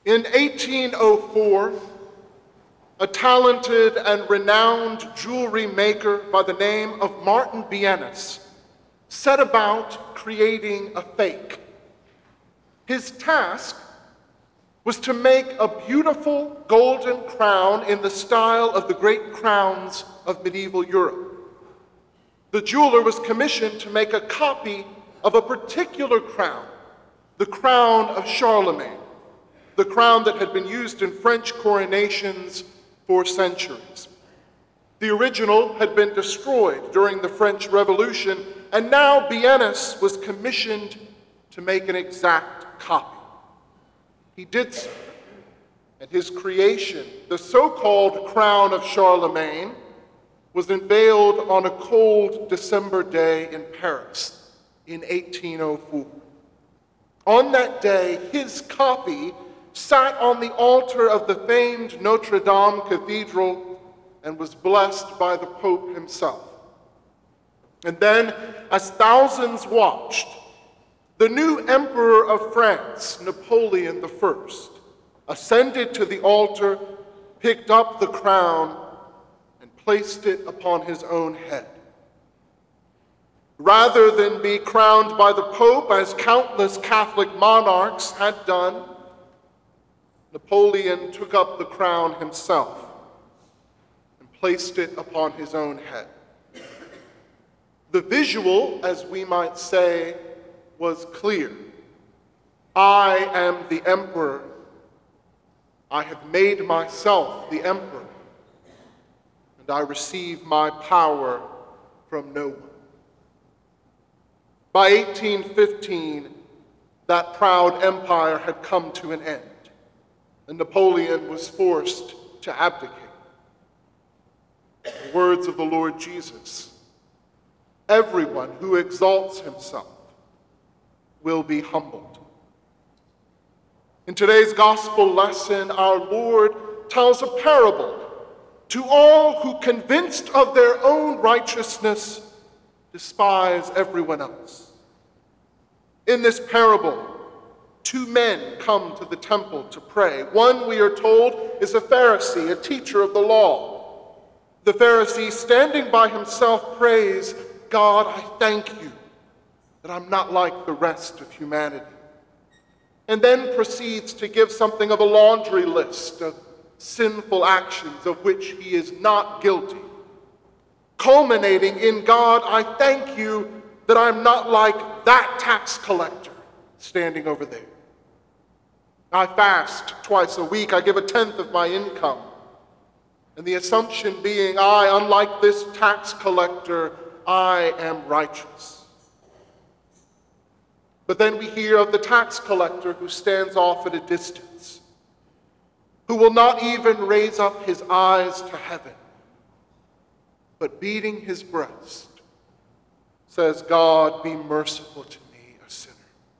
In 1804, a talented and renowned jewelry maker by the name of Martin Bienes set about creating a fake. His task was to make a beautiful golden crown in the style of the great crowns of medieval Europe. The jeweler was commissioned to make a copy of a particular crown, the crown of Charlemagne, the crown that had been used in French coronations for centuries. The original had been destroyed during the French Revolution, and now Bienes was commissioned to make an exact copy. He did so, and his creation, the so-called crown of Charlemagne, was unveiled on a cold December day in Paris in 1804. On that day, his copy sat on the altar of the famed Notre Dame Cathedral and was blessed by the Pope himself. And then, as thousands watched, the new Emperor of France, Napoleon I, ascended to the altar, picked up the crown, and placed it upon his own head. Rather than be crowned by the Pope, as countless Catholic monarchs had done, Napoleon took up the crown himself and placed it upon his own head. The visual, as we might say, was clear. I am the emperor. I have made myself the emperor, and I receive my power from no one. By 1815, that proud empire had come to an end, and Napoleon was forced to abdicate. The words of the Lord Jesus: everyone who exalts himself will be humbled. In today's gospel lesson, our Lord tells a parable to all who, convinced of their own righteousness, despise everyone else. In this parable, two men come to the temple to pray. One, we are told, is a Pharisee, a teacher of the law. The Pharisee, standing by himself, prays, God, I thank you that I'm not like the rest of humanity. And then proceeds to give something of a laundry list of sinful actions of which he is not guilty, culminating in, God, I thank you that I'm not like that tax collector standing over there. I fast twice a week. I give 1/10 of my income. And the assumption being, I, unlike this tax collector, I am righteous. But then we hear of the tax collector who stands off at a distance, who will not even raise up his eyes to heaven, but beating his breast, says, God, be merciful to me, a sinner.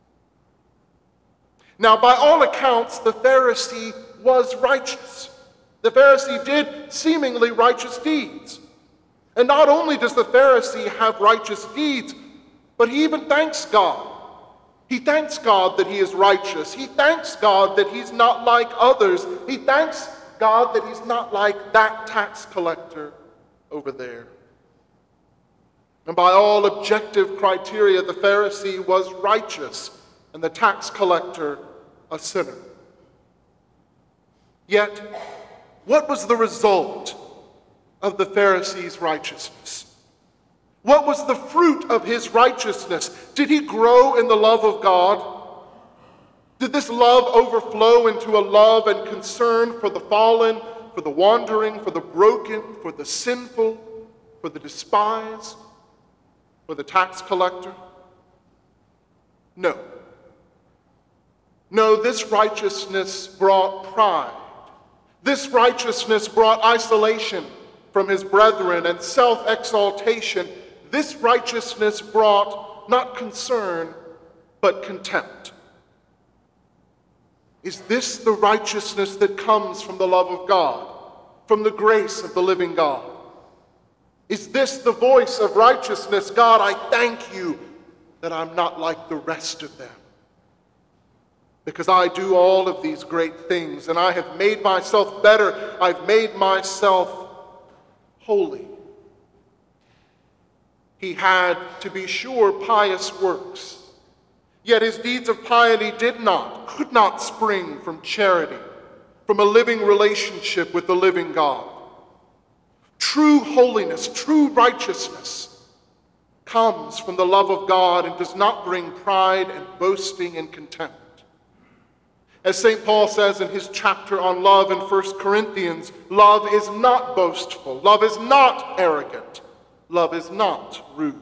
Now, by all accounts, the Pharisee was righteous. The Pharisee did seemingly righteous deeds. And not only does the Pharisee have righteous deeds, but he even thanks God. He thanks God that he is righteous. He thanks God that he's not like others. He thanks God that he's not like that tax collector over there. And by all objective criteria, the Pharisee was righteous and the tax collector a sinner. Yet, what was the result of the Pharisee's righteousness? What was the fruit of his righteousness? Did he grow in the love of God? Did this love overflow into a love and concern for the fallen, for the wandering, for the broken, for the sinful, for the despised, for the tax collector? No. No, this righteousness brought pride. This righteousness brought isolation from his brethren and self-exaltation. This righteousness brought not concern, but contempt. Is this the righteousness that comes from the love of God, from the grace of the living God? Is this the voice of righteousness? God, I thank you that I'm not like the rest of them. because I do all of these great things, and I have made myself better. I've made myself holy. He had, to be sure, pious works, yet his deeds of piety could not spring from charity, from a living relationship with the living God. True holiness, true righteousness comes from the love of God and does not bring pride and boasting and contempt. As St. Paul says in his chapter on love in 1 Corinthians, love is not boastful, love is not arrogant, love is not rude.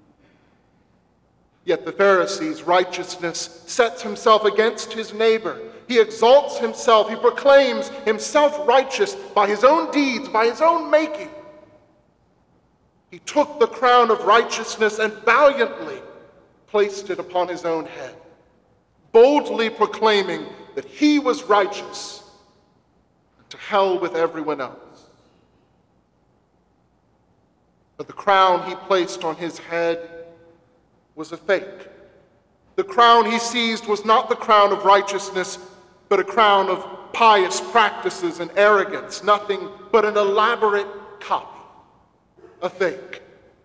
Yet the Pharisee's righteousness sets himself against his neighbor. He exalts himself, he proclaims himself righteous by his own deeds, by his own making. He took the crown of righteousness and valiantly placed it upon his own head, boldly proclaiming that he was righteous, and to hell with everyone else. But the crown he placed on his head was a fake. The crown he seized was not the crown of righteousness, but a crown of pious practices and arrogance, nothing but an elaborate copy, a fake.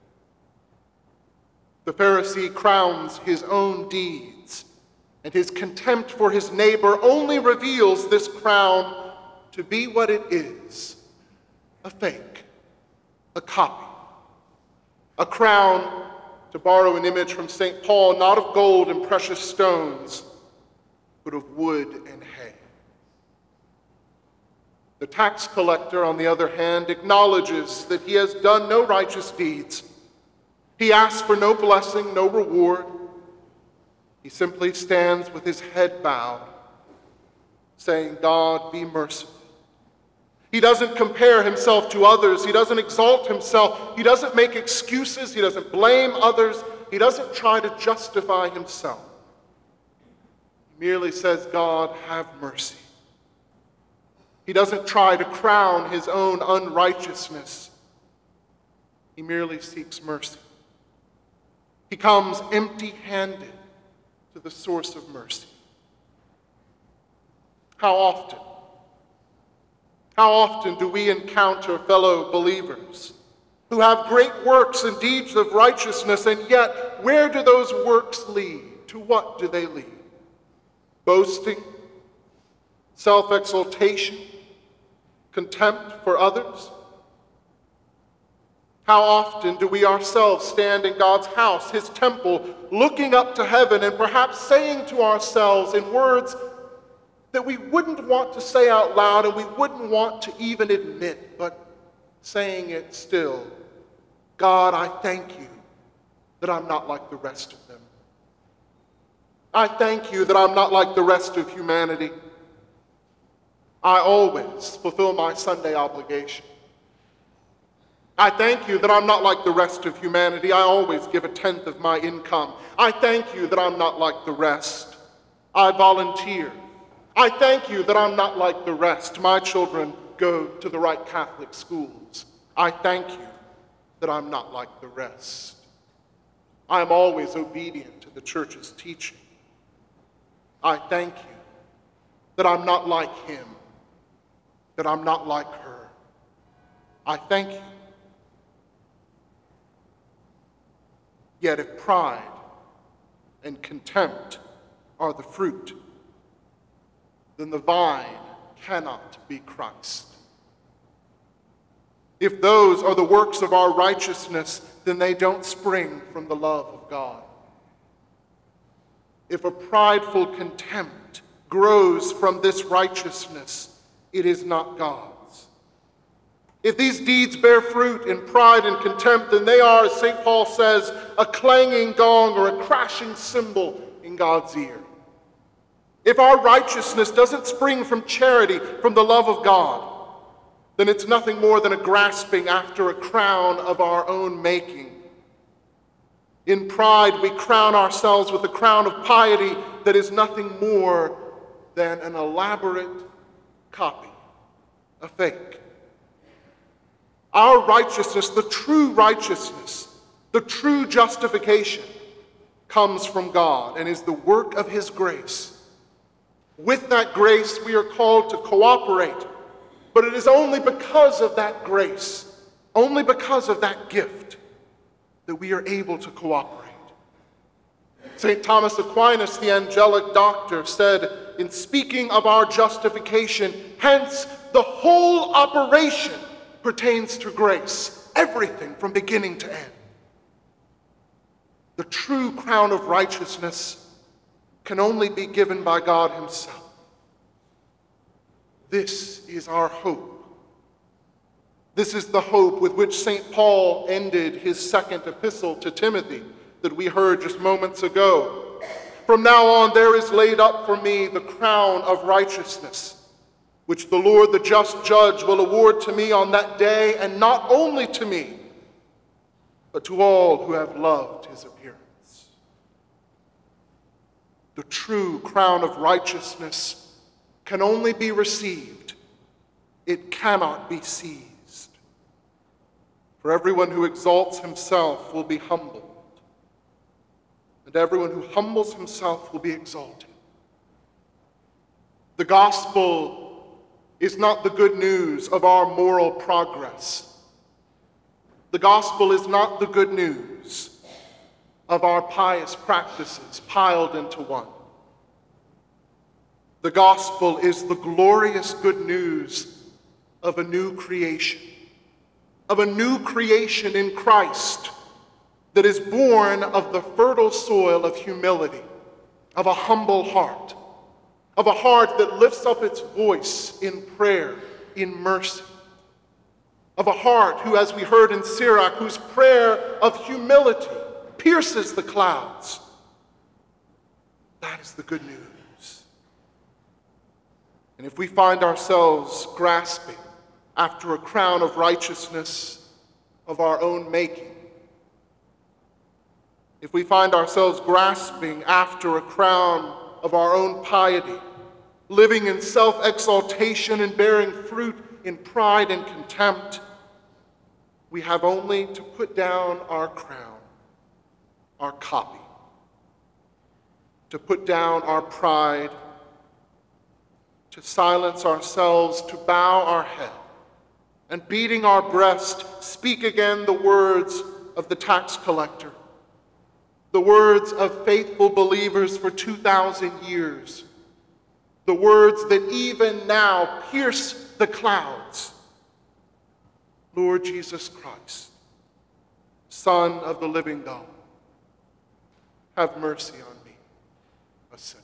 The Pharisee crowns his own deeds, and his contempt for his neighbor only reveals this crown to be what it is, a fake, a copy. A crown, to borrow an image from St. Paul, not of gold and precious stones, but of wood and hay. The tax collector, on the other hand, acknowledges that he has done no righteous deeds. He asks for no blessing, no reward. He simply stands with his head bowed, saying, God, be merciful. He doesn't compare himself to others. He doesn't exalt himself. He doesn't make excuses. He doesn't blame others. He doesn't try to justify himself. He merely says, God, have mercy. He doesn't try to crown his own unrighteousness. He merely seeks mercy. He comes empty-handed to the source of mercy. How often do we encounter fellow believers who have great works and deeds of righteousness, and yet where do those works lead? To what do they lead? Boasting, self-exaltation, contempt for others? How often do we ourselves stand in God's house, his temple, looking up to heaven and perhaps saying to ourselves in words that we wouldn't want to say out loud and we wouldn't want to even admit, but saying it still, God, I thank you that I'm not like the rest of them. I thank you that I'm not like the rest of humanity. I always fulfill my Sunday obligation. I thank you that I'm not like the rest of humanity. I always give 1/10 of my income. I thank you that I'm not like the rest. I volunteer. I thank you that I'm not like the rest. My children go to the right Catholic schools. I thank you that I'm not like the rest. I am always obedient to the church's teaching. I thank you that I'm not like him, that I'm not like her. I thank you. Yet if pride and contempt are the fruit, then the vine cannot be Christ. If those are the works of our righteousness, then they don't spring from the love of God. If a prideful contempt grows from this righteousness, it is not God's. If these deeds bear fruit in pride and contempt, then they are, as St. Paul says, a clanging gong or a crashing cymbal in God's ear. If our righteousness doesn't spring from charity, from the love of God, then it's nothing more than a grasping after a crown of our own making. In pride, we crown ourselves with a crown of piety that is nothing more than an elaborate copy, a fake. Our righteousness, the true justification, comes from God and is the work of his grace. With that grace, we are called to cooperate. But it is only because of that grace, only because of that gift, that we are able to cooperate. St. Thomas Aquinas, the angelic doctor, said in speaking of our justification, hence the whole operation pertains to grace, everything from beginning to end. The true crown of righteousness can only be given by God himself. This is our hope. This is the hope with which St. Paul ended his second epistle to Timothy that we heard just moments ago. From now on, there is laid up for me the crown of righteousness, which the Lord, the just judge, will award to me on that day, and not only to me, but to all who have loved his appearance. The true crown of righteousness can only be received. It cannot be seized. For everyone who exalts himself will be humbled, and everyone who humbles himself will be exalted. The gospel is not the good news of our moral progress. The gospel is not the good news of our pious practices piled into one. The gospel is the glorious good news of a new creation, in Christ that is born of the fertile soil of humility, of a humble heart, of a heart that lifts up its voice in prayer, in mercy, of a heart who, as we heard in Sirach, whose prayer of humility pierces the clouds. That is the good news. And if we find ourselves grasping after a crown of righteousness of our own making, if we find ourselves grasping after a crown of our own piety, living in self-exaltation and bearing fruit in pride and contempt, we have only to put down our crown, our copy, to put down our pride, to silence ourselves, to bow our head, and beating our breast, speak again the words of the tax collector, the words of faithful believers for 2,000 years, the words that even now pierce the clouds. Lord Jesus Christ, Son of the living God, have mercy on me, a sinner.